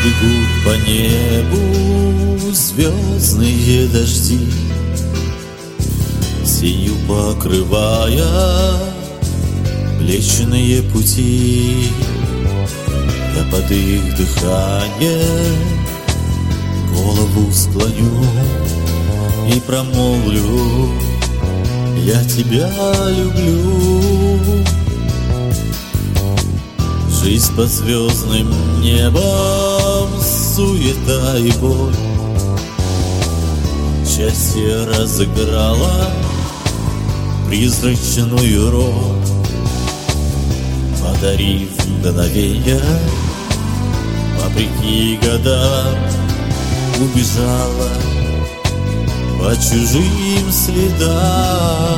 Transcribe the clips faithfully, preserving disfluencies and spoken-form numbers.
Бегут по небу звездные дожди, синью покрывая млечные пути. Я под их дыхание голову склоню и промолвлю: я тебя люблю. Жизнь под звездным небом, суета и боль, счастье разыграло призрачную роль, подарив мгновенье, вопреки годам убежала по чужим следам.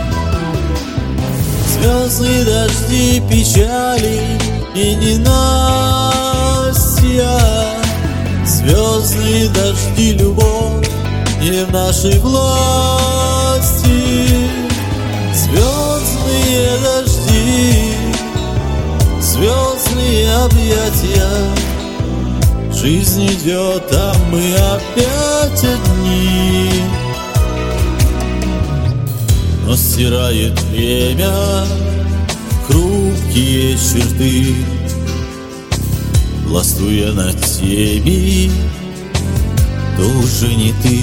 Звездные дожди печали и ненастья, звездные дожди любовь не в нашей власти. Звездные дожди, звездные объятия, жизнь идет, а мы опять одни. Но стирает время хрупкие черты, властвуя над теми, кто уже не ты.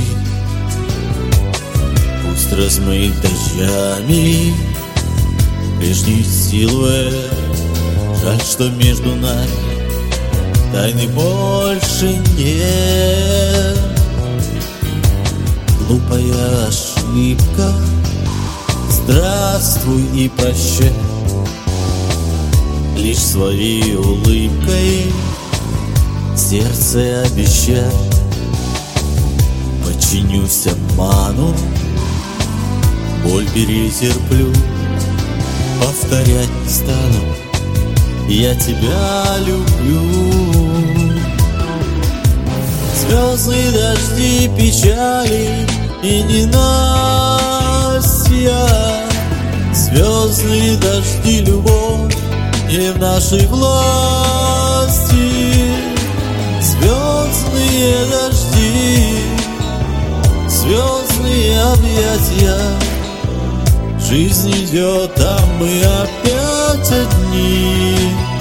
Пусть размыт дождями прежний силуэт, жаль, что между нами тайны больше нет. Глупая ошибка, здравствуй и прощай, лишь своей улыбкой сердце обещай. Подчинюсь обману, боль перетерплю, повторять не стану: я тебя люблю. Звездные дожди печали и ненастья, звездные дожди любовь не в нашей власти. Звездные дожди, звездные объятия, жизнь идет, а мы опять одни.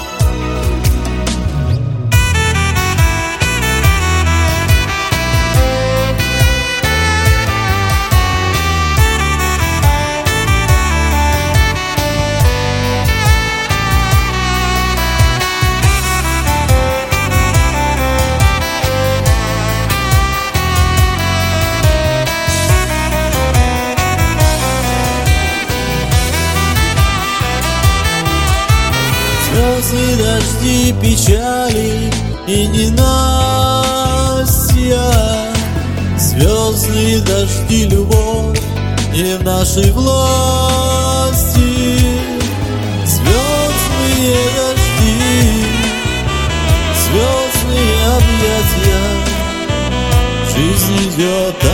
Звездные дожди печали и ненастья, звездные дожди любовь не в нашей власти. Звездные дожди, звездные объятия, жизнь идет,